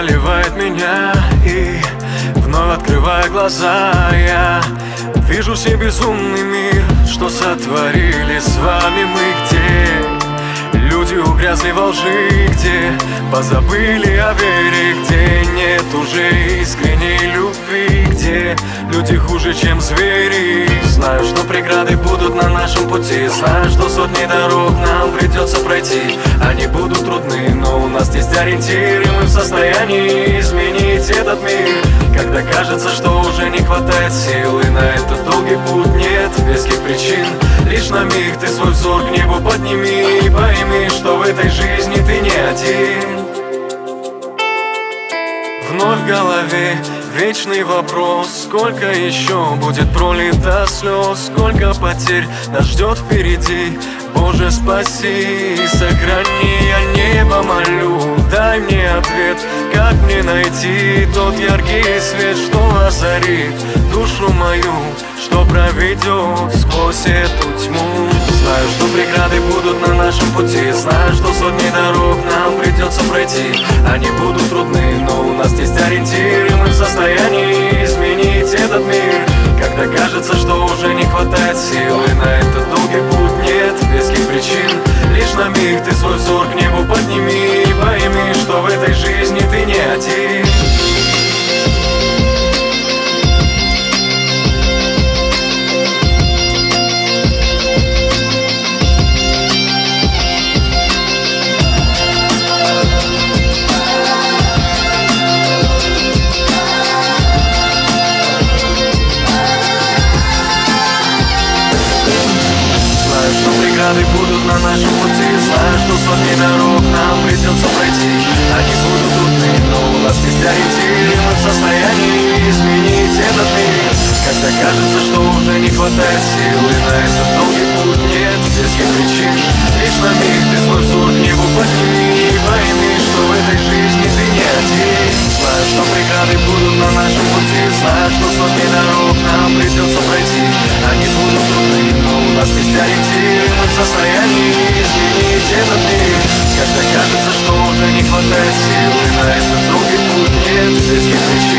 заливает меня, и вновь открывая глаза, я вижу все безумный мир, что сотворили с вами мы. Где люди угрязли во лжи, где позабыли о вере, где нет уже искренней любви, где люди хуже, чем звери. Знаю, что преграды будут на нашем пути, знаю, что сотни дорог нам придется пройти. Они будут трудны, но у нас есть ориентиры, мы в состоянии изменить этот мир. Когда кажется, что уже не хватает сил, и на этот долгий путь нет веских причин, лишь на миг ты свой взор к небу подними и пойми, что в этой жизни ты не один. Вновь в голове вечный вопрос: сколько еще будет пролито слез, сколько потерь нас ждет впереди. Боже, спаси и сохрани, я небо молю, дай мне ответ, как мне найти тот яркий свет, что озарит душу мою, что проведет сквозь эту тьму. Знаю, что преграды будут на нашем пути, знаю, что сотни дорог нам придется пройти. Они будут трудны, но у нас есть ориентиры, мы в состоянии изменить этот мир. Когда кажется, что уже не хватает сил, и на этот долгий путь нет веских причин, лишь на миг ты свой взор к небу подними и пойми, что в этой жизни ты не один. Преграды будут на нашем пути, знаю, что сотни дорог нам придется пройти. Они будут трудны, но у нас есть ориентиры, мы в состоянии изменить этот мир. Когда кажется, что уже не хватает сил, и на этот долгий путь нет веских причин, лишь на миг ты свой взор к небу подними и пойми, что в этой жизни ты не один. Знаю, что преграды будут на нашем пути, знаю, что сотни дорог нам придется пройти. Они будут трудны, но у нас есть ориентиры, мы в состоянии изменить этот мир. Когда кажется, что уже не хватает сил, и на этот долгий путь нет веских причин,